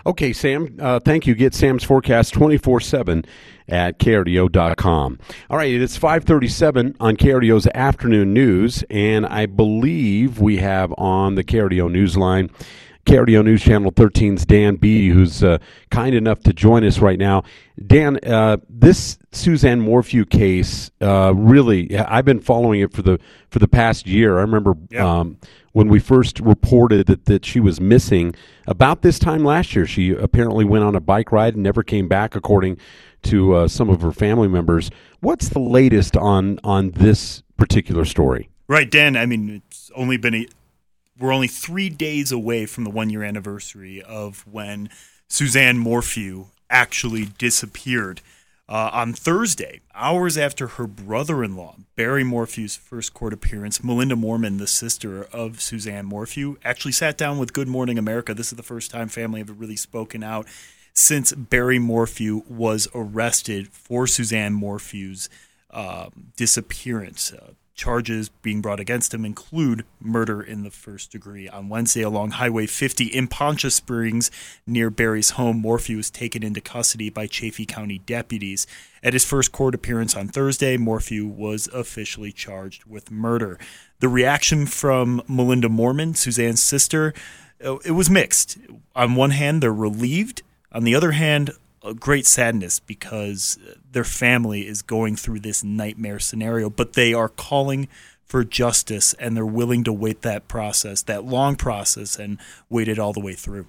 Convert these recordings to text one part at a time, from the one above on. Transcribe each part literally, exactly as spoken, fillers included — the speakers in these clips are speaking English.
Okay, Sam, uh, thank you. Get Sam's forecast twenty-four seven at K R D O dot com. All right, it's five thirty-seven on K R D O's Afternoon News, and I believe we have on the K R D O Newsline K R D O News Channel thirteen's Dan Beatty, who's uh, kind enough to join us right now. Dan, uh, this Suzanne Morphew case, uh, really, I've been following it for the for the past year. I remember yeah. um, when we first reported that, that she was missing about this time last year. She apparently went on a bike ride and never came back, according to uh, some of her family members. What's the latest on on this particular story? Right, Dan. I mean, it's only been a We're only three days away from the one-year anniversary of when Suzanne Morphew actually disappeared. Uh, on Thursday, hours after her brother-in-law, Barry Morphew's first court appearance, Melinda Moorman, the sister of Suzanne Morphew, actually sat down with Good Morning America. This is the first time family have really spoken out since Barry Morphew was arrested for Suzanne Morphew's uh, disappearance. Uh, Charges being brought against him include murder in the first degree. On Wednesday, along Highway fifty in Poncha Springs, near Barry's home, Morphew was taken into custody by Chaffee County deputies. At his first court appearance on Thursday, Morphew was officially charged with murder. The reaction from Melinda Moorman, Suzanne's sister, it was mixed. On one hand, they're relieved. On the other hand, a great sadness because their family is going through this nightmare scenario, but they are calling for justice and they're willing to wait that process, that long process, and wait it all the way through.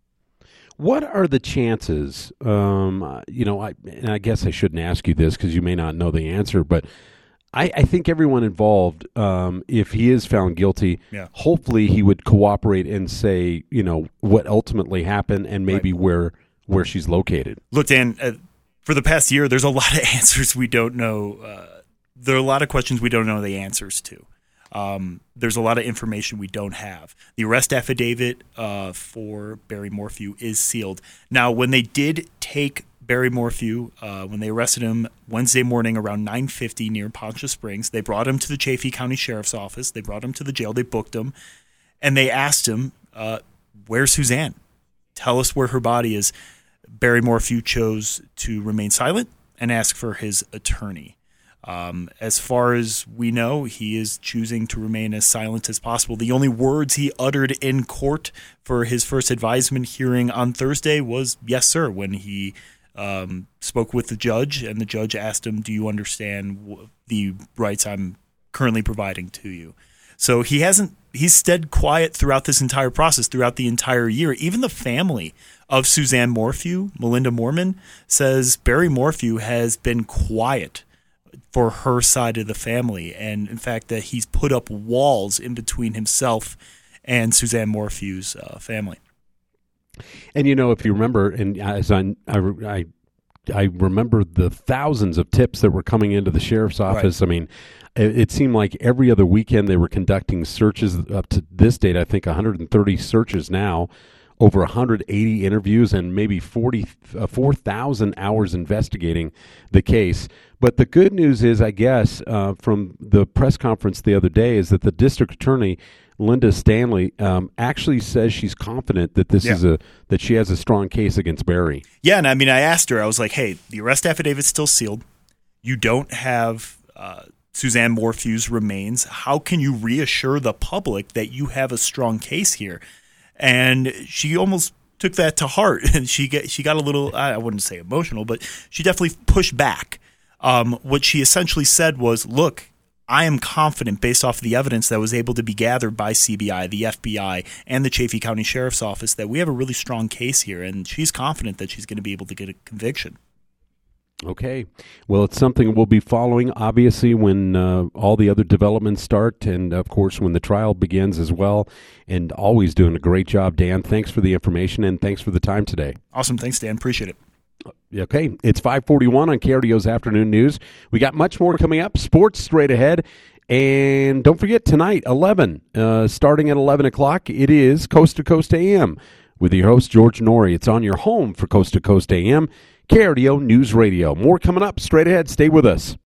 What are the chances, um, you know, I, and I guess I shouldn't ask you this because you may not know the answer, but I, I think everyone involved, um, if he is found guilty, yeah. hopefully he would cooperate and say, you know, what ultimately happened and maybe right. where where she's located. Look, Dan, uh, for the past year, there's a lot of answers we don't know. Uh, there are a lot of questions we don't know the answers to. Um, there's a lot of information we don't have. The arrest affidavit uh, for Barry Morphew is sealed. Now, when they did take Barry Morphew, uh, when they arrested him Wednesday morning around nine fifty near Poncha Springs, they brought him to the Chaffee County Sheriff's Office. They brought him to the jail. They booked him. And they asked him, uh, where's Suzanne? Tell us where her body is. Barry Morphew chose to remain silent and ask for his attorney. Um, as far as we know, he is choosing to remain as silent as possible. The only words he uttered in court for his first advisement hearing on Thursday was, yes, sir, when he um, spoke with the judge, and the judge asked him, do you understand w- the rights I'm currently providing to you? So he hasn't, he's stayed quiet throughout this entire process, throughout the entire year. Even the family of Suzanne Morphew, Melinda Moorman, says Barry Morphew has been quiet for her side of the family. And in fact, that he's put up walls in between himself and Suzanne Morphew's uh, family. And, you know, if you remember, and as I, I, I remember the thousands of tips that were coming into the sheriff's office. Right. I mean, it, it seemed like every other weekend they were conducting searches. Up to this date, I think one hundred thirty searches now, over one hundred eighty interviews, and maybe forty, uh, four thousand hours investigating the case. But the good news is, I guess, uh, from the press conference the other day, is that the district attorney, Linda Stanley, um, actually says she's confident that this yeah. is a that she has a strong case against Barry. Yeah, and I mean, I asked her, I was like, hey, the arrest affidavit's still sealed. You don't have uh, Suzanne Morphew's remains. How can you reassure the public that you have a strong case here? And she almost took that to heart, and she get, she got a little, I wouldn't say emotional, but she definitely pushed back. Um, what she essentially said was, look, I am confident based off of the evidence that was able to be gathered by C B I, the F B I, and the Chaffee County Sheriff's Office that we have a really strong case here, and she's confident that she's going to be able to get a conviction. Okay. Well, it's something we'll be following, obviously, when uh, all the other developments start, and, of course, when the trial begins as well, and always doing a great job, Dan. Thanks for the information, and thanks for the time today. Awesome. Thanks, Dan. Appreciate it. Okay, it's five forty-one on K R D O's Afternoon News. We got much more coming up, sports straight ahead, and don't forget tonight, eleven, uh, starting at eleven o'clock, it is Coast to Coast A M with your host, George Norrie. It's on your home for Coast to Coast A M, K R D O News Radio. More coming up straight ahead. Stay with us.